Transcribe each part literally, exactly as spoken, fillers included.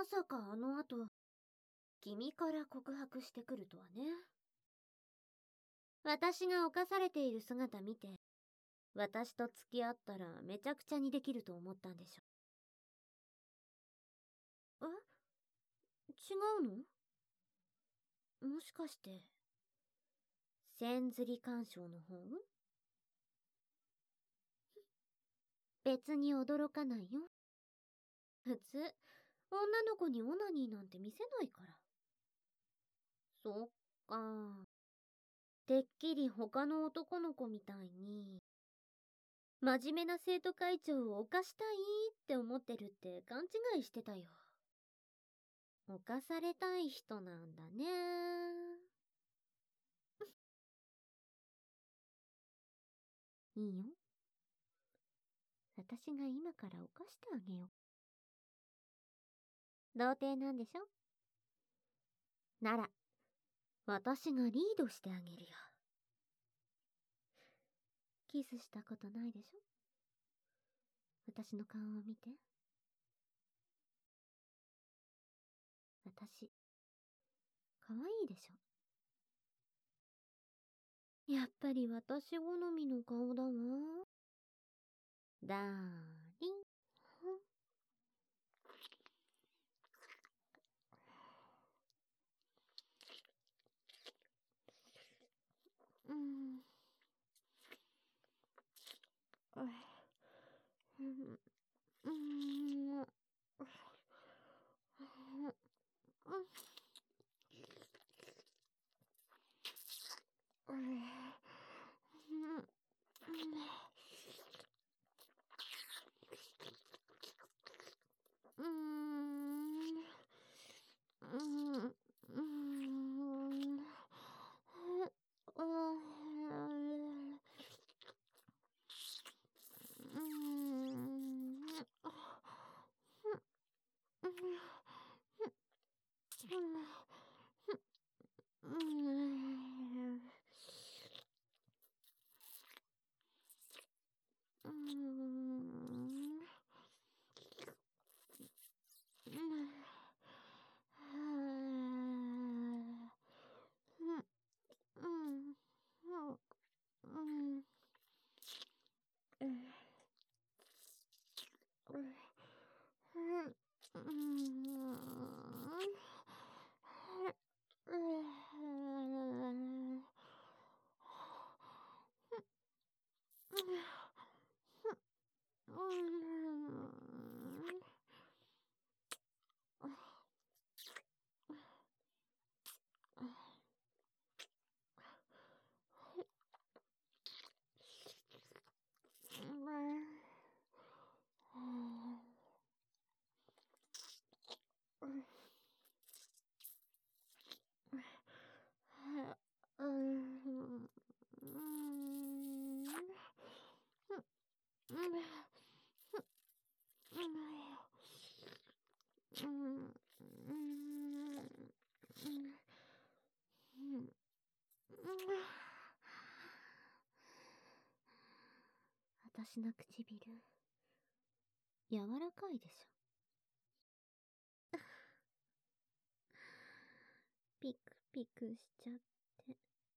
まさかあの後、君から告白してくるとはね。私が犯されている姿見て、私と付き合ったらめちゃくちゃにできると思ったんでしょ。え？違うの？もしかして、千釣り干渉の方？別に驚かないよ。普通、女の子にオナニーなんて見せないから。そっか。てっきり他の男の子みたいに、真面目な生徒会長を犯したいって思ってるって勘違いしてたよ。犯されたい人なんだね。いいよ。私が今から犯してあげよう。童貞なんでしょ？なら、私がリードしてあげるよ。キスしたことないでしょ？私の顔を見て。私、可愛いでしょ？やっぱり私好みの顔だわ。ダーリン。うん。うん。うん。私の唇、柔らかいでしょ。ピクピクしちゃって。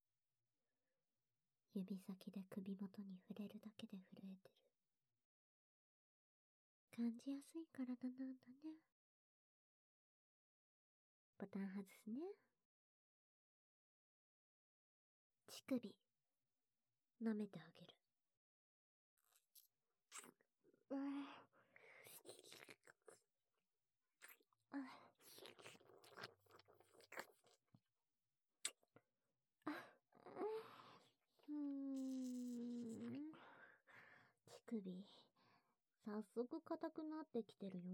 指先で首元に触れるだけで震えてる。感じやすい体なんだね。ボタン外すね。乳首、舐めてあげる。うぅ。うーん。乳首、早速硬くなってきてるよ。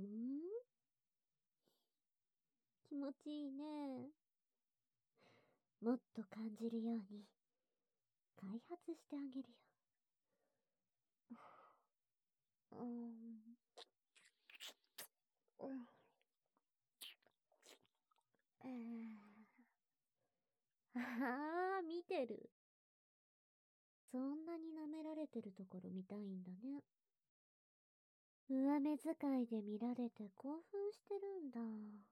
気持ちいいね。もっと感じるように、開発してあげるよ。うーん。うん。えー、ああ、見てる。そんなに舐められてるところ見たいんだね。上目遣いで見られて興奮してるんだ。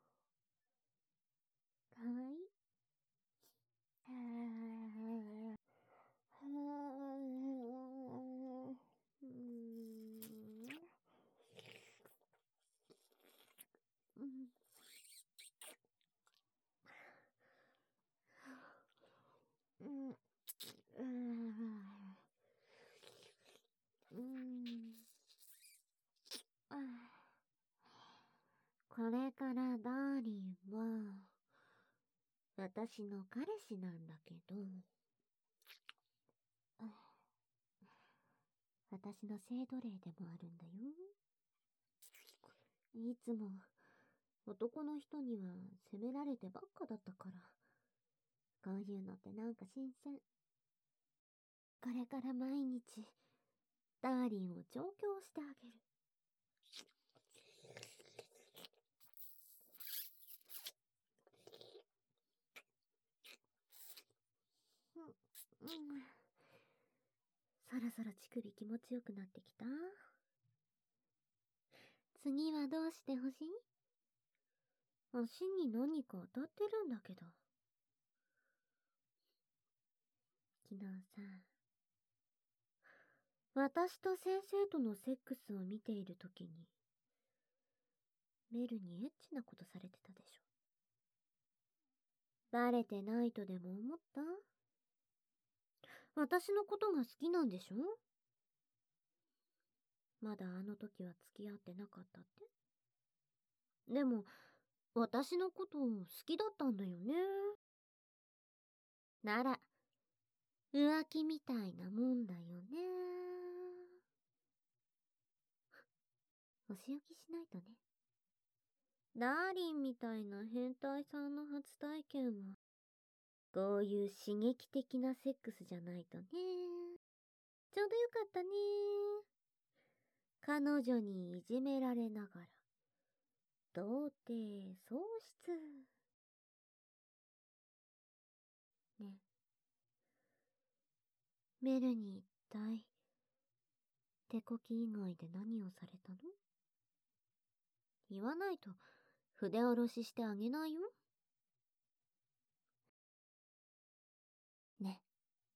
これからダーリンは、私の彼氏なんだけど、私の性奴隷でもあるんだよ。いつも男の人には責められてばっかだったから、こういうのってなんか新鮮。これから毎日ダーリンを調教してあげる。うん、うん、そろそろ乳首気持ちよくなってきた。次はどうしてほしい？足に何か当たってるんだけど。昨日さ、私と先生とのセックスを見ているときに、メルにエッチなことされてたでしょ。バレてないとでも思った？私のことが好きなんでしょ？まだあの時は付き合ってなかったって？でも、私のこと好きだったんだよね。なら、浮気みたいなもんだよね。お仕置きしないとね。ダーリンみたいな変態さんの初体験は、こういう刺激的なセックスじゃないとね。ちょうどよかったね。彼女にいじめられながら、童貞喪失。ね。メルに一体、手こき以外で何をされたの？言わないと筆下ろししてあげないよ。ね。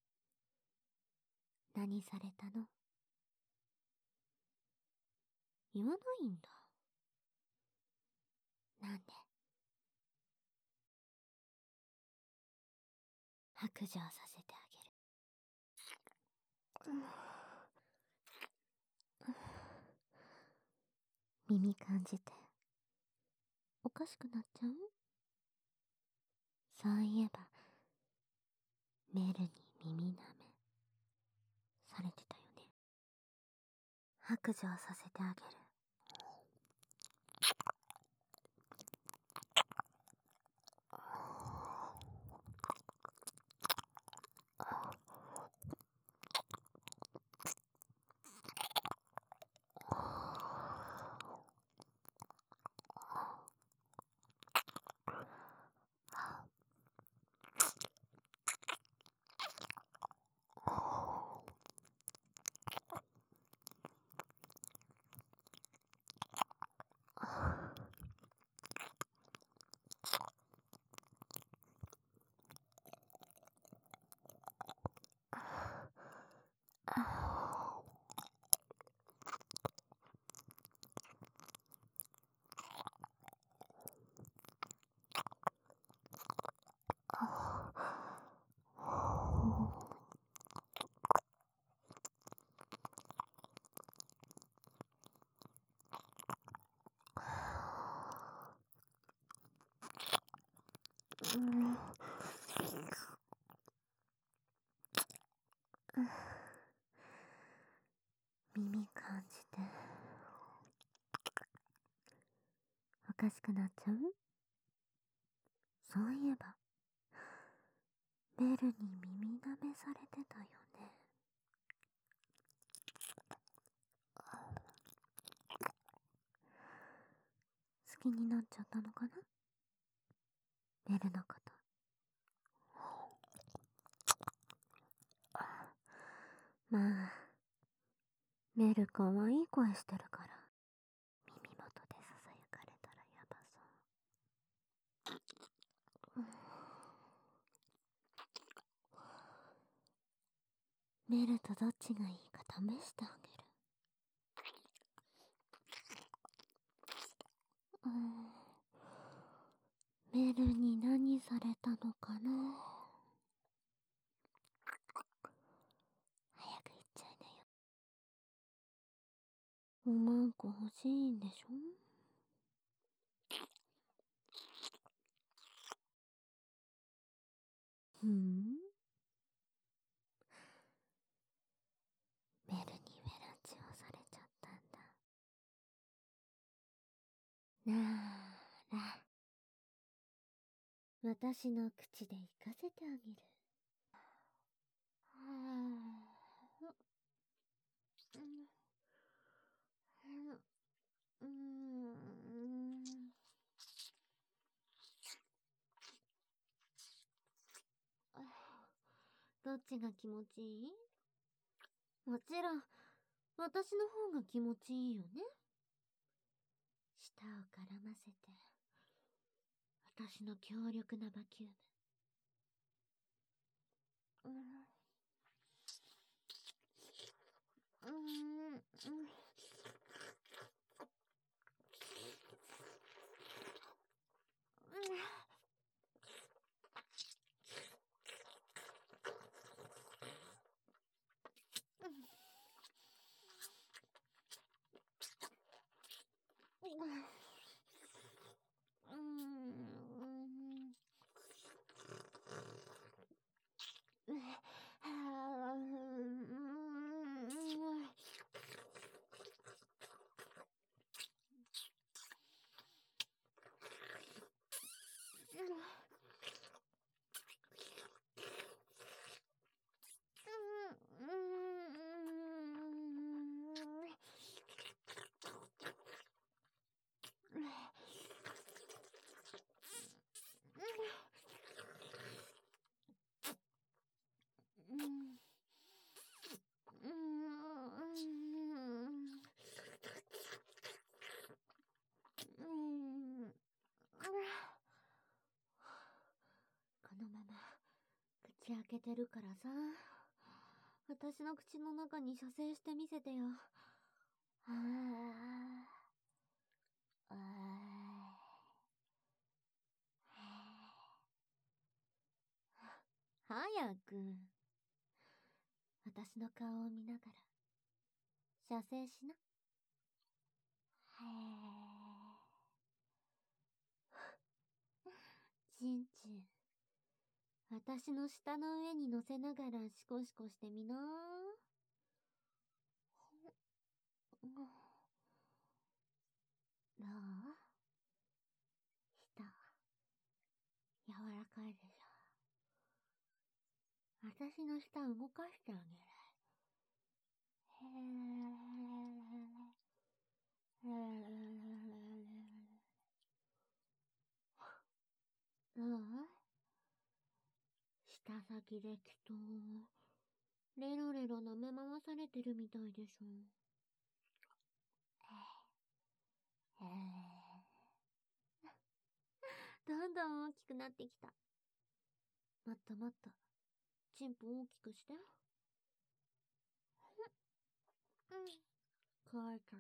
何されたの？言わないんだ。なんで？白状させてあげる。耳感じておかしくなっちゃう？そういえばメルに耳舐めされてたよね。白状させてあげる。うん、耳感じておかしくなっちゃう？そういえばメルに耳舐めされてたよね。好きになっちゃったのかな、メルのこと。まあメルかわいい声してるから耳元でささやかれたらやばそう。メルとどっちがいいか試してあげる。うん、メルに何されたのかな。早く言っちゃいなよ。おまんこ欲しいんでしょ？ ふん。メルにメラチをされちゃったんだ。なーら。私の口で行かせてあげる。はぁ。うん。うん。どっちが気持ちいい？もちろん、私の方が気持ちいいよね。舌を絡ませて、私の強力なバキューム。うん。うん。うん。このまま口開けてるからさ、私の口の中に射精してみせてよ。ああ。ああ。早く。私の顔を見ながら、射精しな。へえ。ちんちん。私の舌の上に乗せながらシコシコしてみな。どう？舌、柔らかいでしょ。私の舌動かしてあげる。へえ。へえ。どう？舌先できっと、レロレロ舐め回されてるみたいでしょ。へえ。どんどん大きくなってきた。もっともっと、チンポ大きくして。うん。乾いちゃった。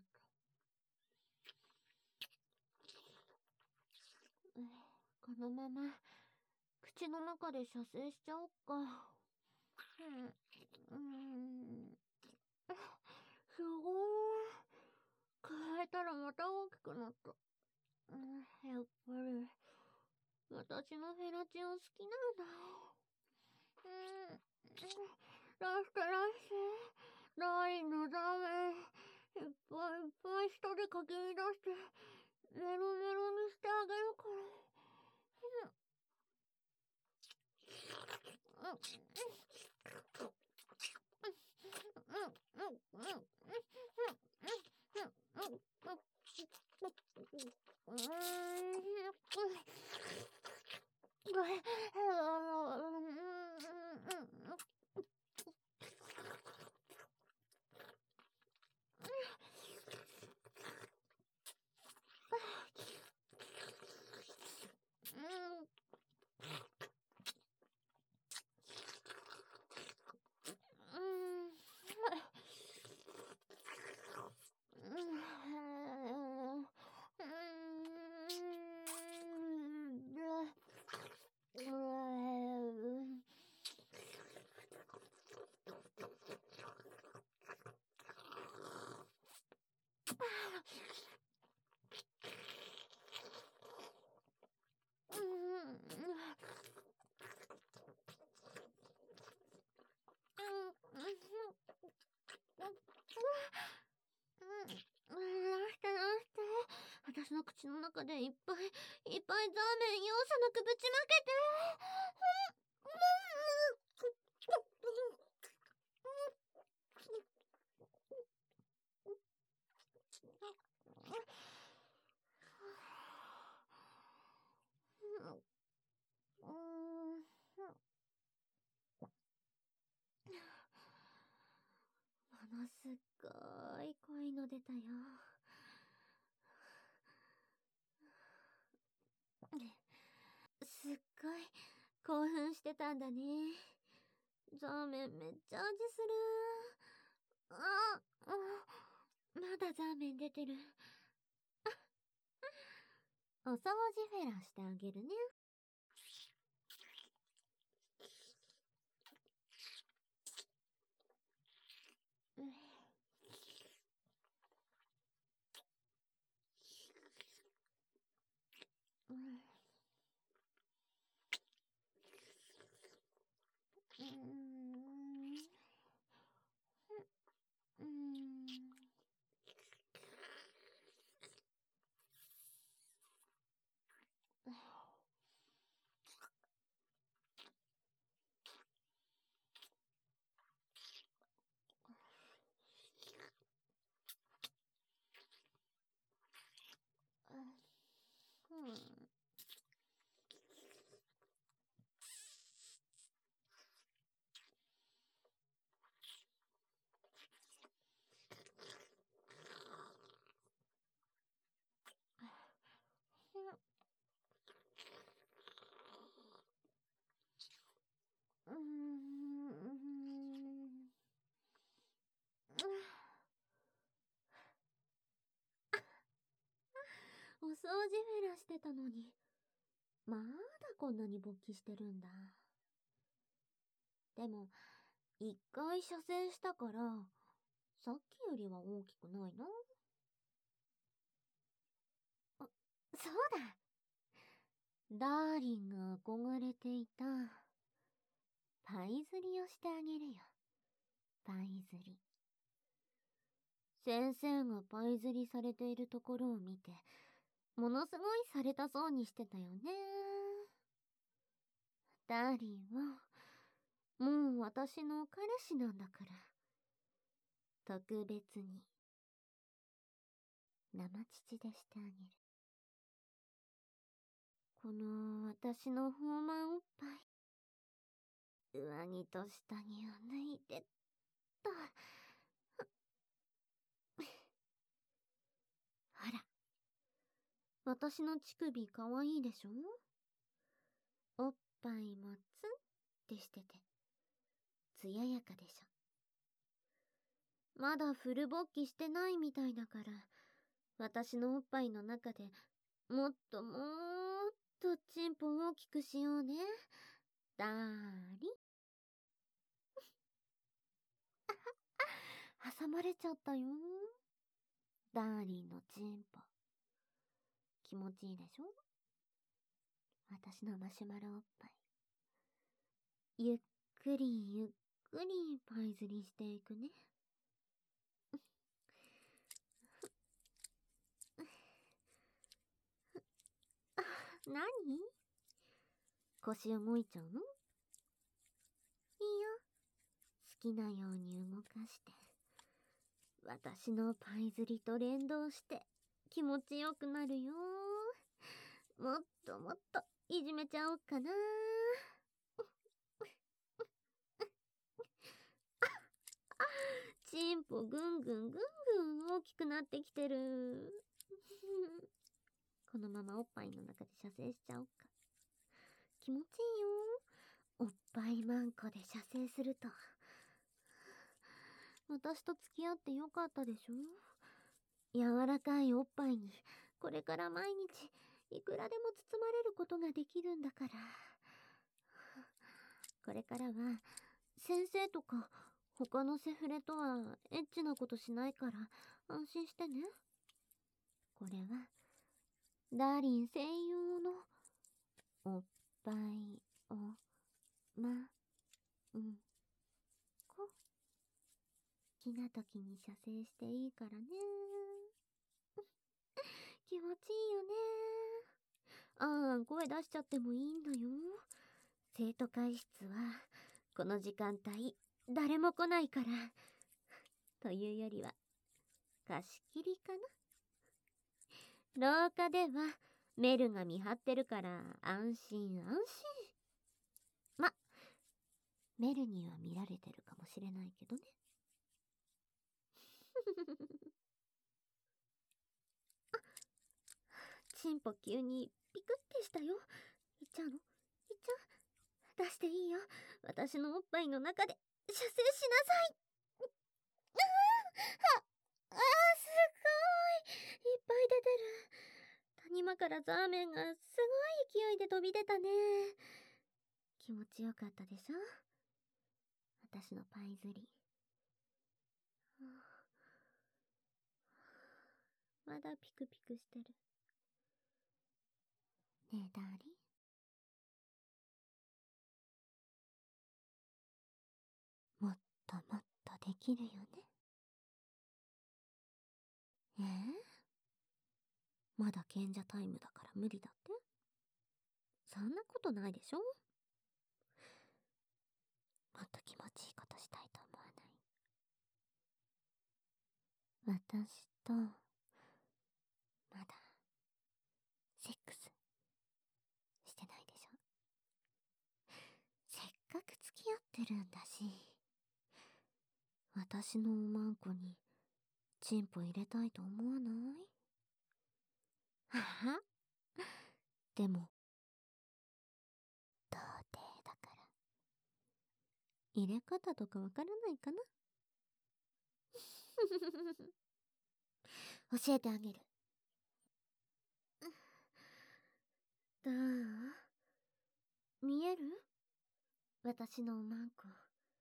このまま、口の中で射精しちゃおっか。うん。うん。すごい。変えたらまた大きくなった。うん、やっぱり、私のフェラチオ好きなんだ。うん。出して出して。ないのダメ。いっぱいいっぱい舌でかき乱して、メロメロにしてあげるから。うん。うん。 口の中でいっぱいいっぱいザーメン容赦なくぶちまけて。ものすっごい濃いの出たよ。すっごい興奮してたんだね。ザーメンめっちゃ味する。あ、あ、まだザーメン出てる。お掃除フェラしてあげるね。うん。うん。うん。うん。うん。お掃除フェラしてたのに、まだこんなに勃起してるんだ。でも、一回射精したから、さっきよりは大きくないな。あ、そうだ。ダーリンが憧れていた、パイ釣りをしてあげるよ。パイ釣り。先生がパイ釣りされているところを見て、ものすごいされたそうにしてたよね。ダーリンは、もう私の彼氏なんだから、特別に、生乳でしてあげる。この私の豊満おっぱい、上着と下着を脱いでっと。ほら、私の乳首かわいいでしょ？おっぱいもツンってしてて、つややかでしょ。まだフル勃起してないみたいだから、私のおっぱいの中でもっともーっとチンポを大きくしようね。だーり。挟まれちゃったよ。ダーリンのチンポ。気持ちいいでしょ？私のマシュマロおっぱい。ゆっくりゆっくりパイ釣りしていくね。なに？腰動いちゃうの？いいよ。好きなように動かして。私のパイ釣りと連動して気持ちよくなるよ。もっともっといじめちゃおうかな。チンポぐんぐんぐんぐん大きくなってきてる。このままおっぱいの中で射精しちゃおうか。気持ちいいよ。おっぱいマンコで射精すると。私と付き合ってよかったでしょ？柔らかいおっぱいにこれから毎日いくらでも包まれることができるんだから。これからは先生とか他のセフレとはエッチなことしないから安心してね。これはダーリン専用のおっぱいをまんこ。好きな時に射精していいからね。 気持ちいいよね。ああ、声出しちゃってもいいんだよ。生徒会室はこの時間帯誰も来ないからというよりは貸し切りかな。廊下ではメルが見張ってるから安心安心。ま、メルには見られてるかもしれないけどね。あ、チンポ急にピクってしたよ。いっちゃうの？いっちゃう？出していいよ。私のおっぱいの中で射精しなさい。ああ、すごい。いっぱい出てる。谷間からザーメンがすごい勢いで飛び出たね。気持ちよかったでしょ？私のパイ釣り。まだピクピクしてる。ねえ、ダーリン。もっともっとできるよね。えー、まだ賢者タイムだから無理だって？そんなことないでしょ？もっと気持ちいいことしたいと思わない？私とまだセックスしてないでしょ？せっかく付き合ってるんだし、私のおまんこにチンポ入れたいと思わない？ははでも童貞だから入れ方とかわからないかな？教えてあげる。どう？見える？私のおまんこ。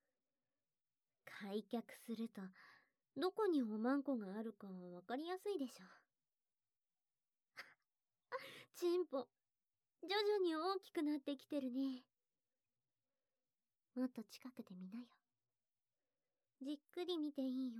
開脚するとどこにおまんこがあるかわかりやすいでしょ。チンポ徐々に大きくなってきてるね。もっと近くで見なよ。じっくり見ていいよ。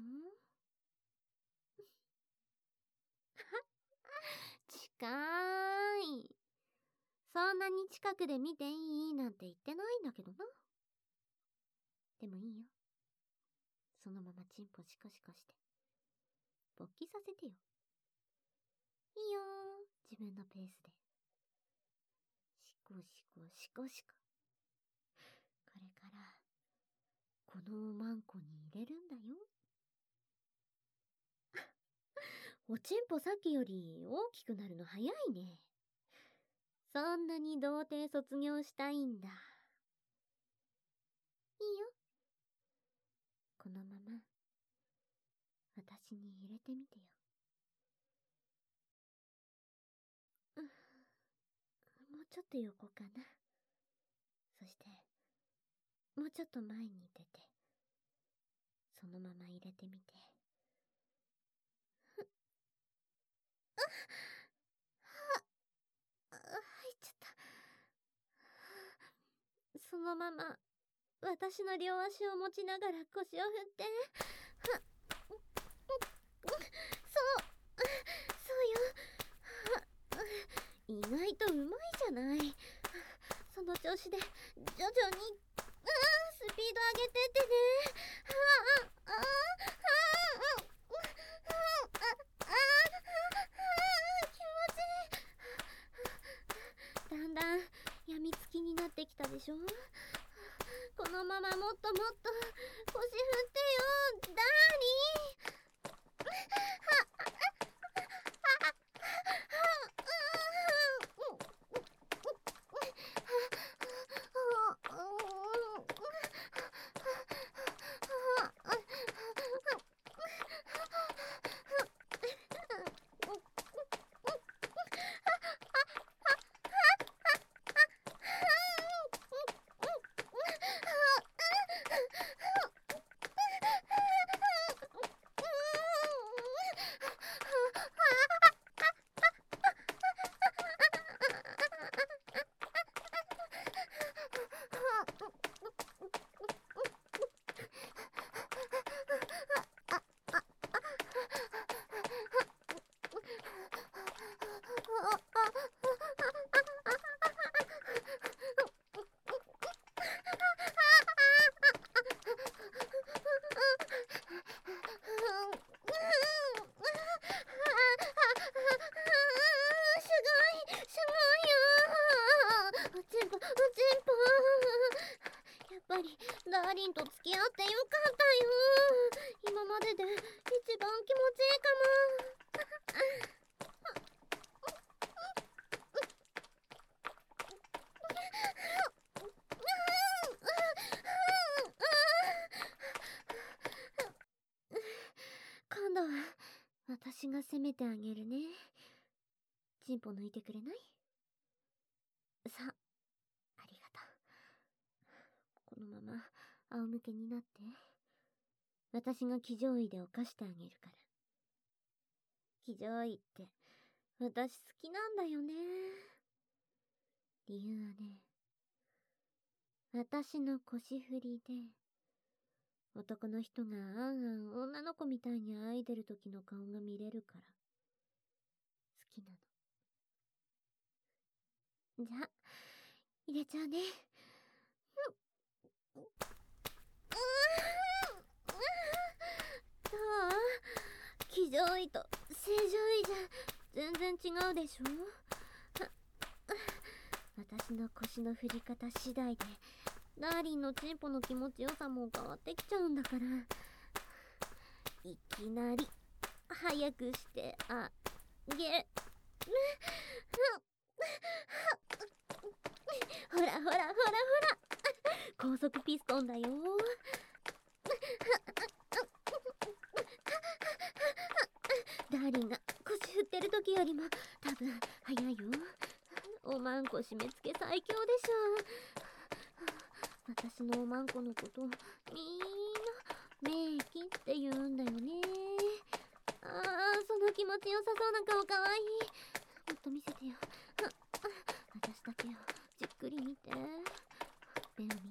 近い。そんなに近くで見ていいなんて言ってないんだけどな。でもいいよ。そのままチンポシコシコして勃起させてよ。いいよ、自分のペースで。シコシコシコシコ。これからこのおまんこに入れるんだよ。おちんぽさっきより大きくなるの早いね。そんなに童貞卒業したいんだ。いいよ。このまま私に入れてみてよ。うん、もうちょっと横かな。そしてもうちょっと前に出てそのまま入れてみて。あっ、あ、入っちゃった。そのまま私の両足を持ちながら腰を振って。そうそうよ。意外とうまいじゃない。その調子で徐々に、うん、スピード上げてってね。ああああああ気持ちいい。だんだんやみつきになってきたでしょ。このままもっともっと腰振ってよ、ダーリー。 ダーリンと付き合ってよかったよ。今までで一番気持ちいいかも。今度は私が責めてあげるね。チンポ抜いてくれない？さあ、ありがとう。このまま仰向けになって。私が騎乗位で犯してあげるから。騎乗位って私好きなんだよね。理由はね、私の腰振りで男の人があんあん女の子みたいにあいでる時の顔が見れるから好きなの。じゃあ入れちゃうね。どう？騎乗位と正常位じゃ全然違うでしょ。私の腰の振り方次第でダーリンのチンポの気持ちよさも変わってきちゃうんだから。いきなり早くしてあげほらほらほらほら高速ピストンだよ。ダーリンが腰振ってる時よりも多分早いよ。おまんこ締め付け最強でしょ。私のおまんこのことみんなメイキって言うんだよね。ああ、その気持ちよさそうな顔かわいい。もっと見せてよ。私だけをじっくり見て。目を見て。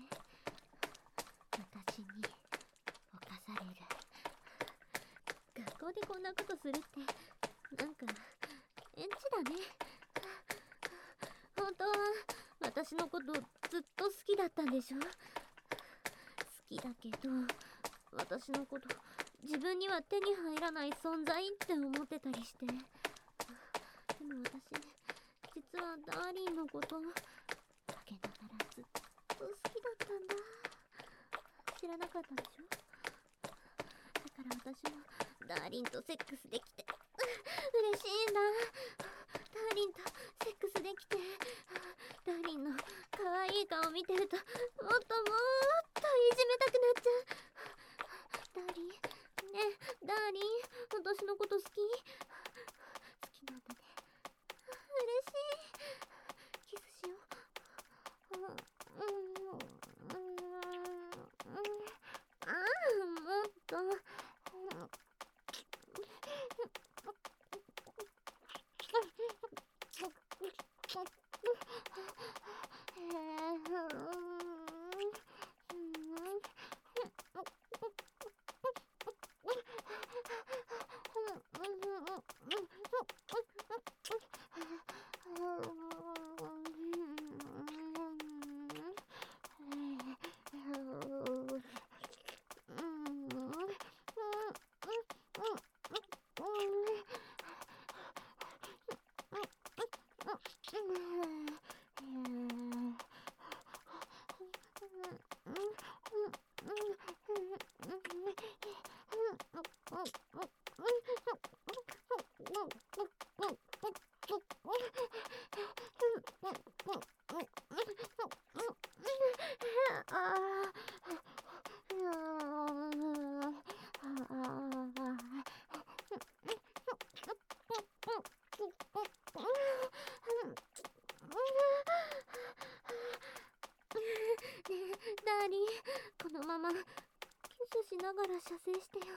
私に侵される。学校でこんなことするってなんかエッチだね。本当は私のことずっと好きだったんでしょ。好きだけど私のこと自分には手に入らない存在って思ってたりして。でも私実はダーリンのこと陰ながらずっと好きだったんだ。知らなかったでしょ。だから私もダーリンとセックスできて嬉しいんだ。ダーリンとセックスできてダーリンの可愛い顔見てるともっともっといじめたくなっちゃう。ダーリンねえダーリン私のこと好き？好きなんだね。嬉しい。キスしよう。うんうんああもっとダーリンこのままキスしながら射精してよ。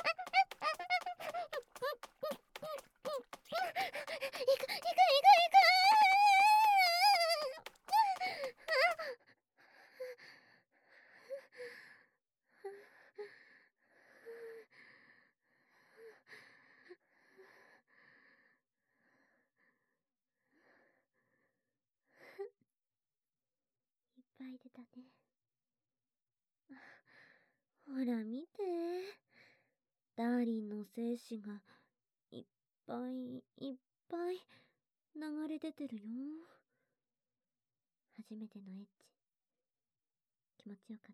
行く行く行く行くい出だね。ほら見て。ダーリンの精子がいっぱいいっぱい流れ出てるよ。初めてのエッチ。気持ちよかった？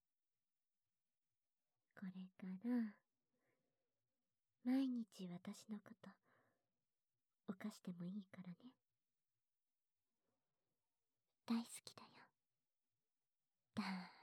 これから毎日私のこと犯してもいいからね。大好きだよ。だー